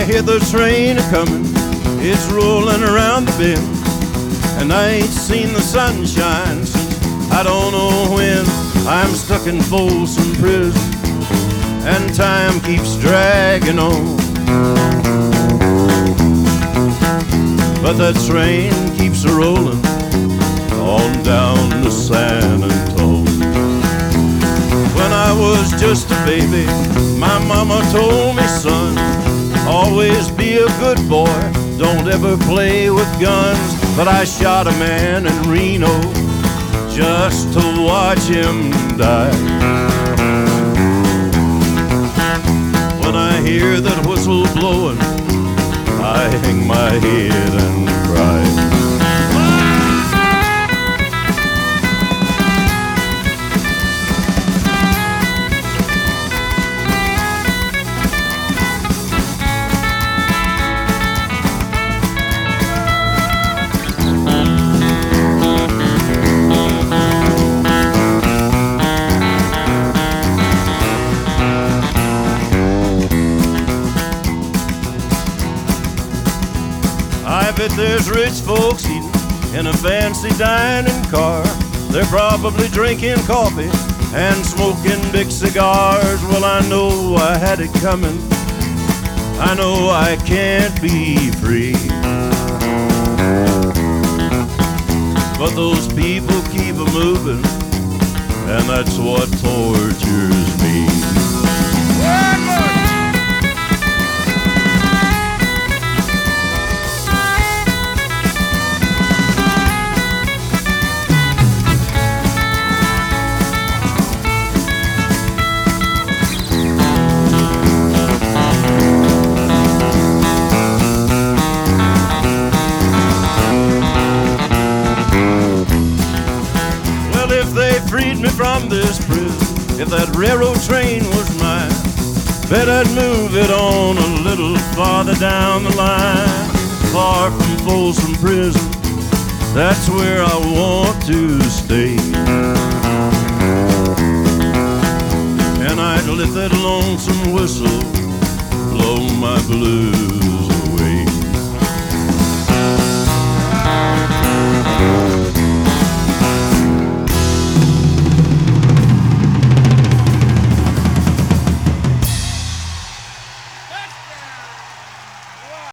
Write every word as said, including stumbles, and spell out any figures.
I hear the train a-comin', it's rollin' around the bend, and I ain't seen the sunshine since I don't know when. I'm stuck in Folsom Prison, and time keeps dragging on, but that train keeps a-rollin' on down to San Antone. When I was just a baby, my mama told me, son, always be a good boy, don't ever play with guns. But I shot a man in Reno just to watch him die. When I hear that whistle blowing, I hang my head and cry. I bet there's rich folks eating in a fancy dining car. They're probably drinking coffee and smoking big cigars. Well, I know I had it coming, I know I can't be free, but those people keep a-moving, and that's what tortures me. Freed me from this prison, if that railroad train was mine, bet I'd move it on a little farther down the line, far from Folsom Prison, that's where I want to stay. And I'd let that lonesome whistle blow my blues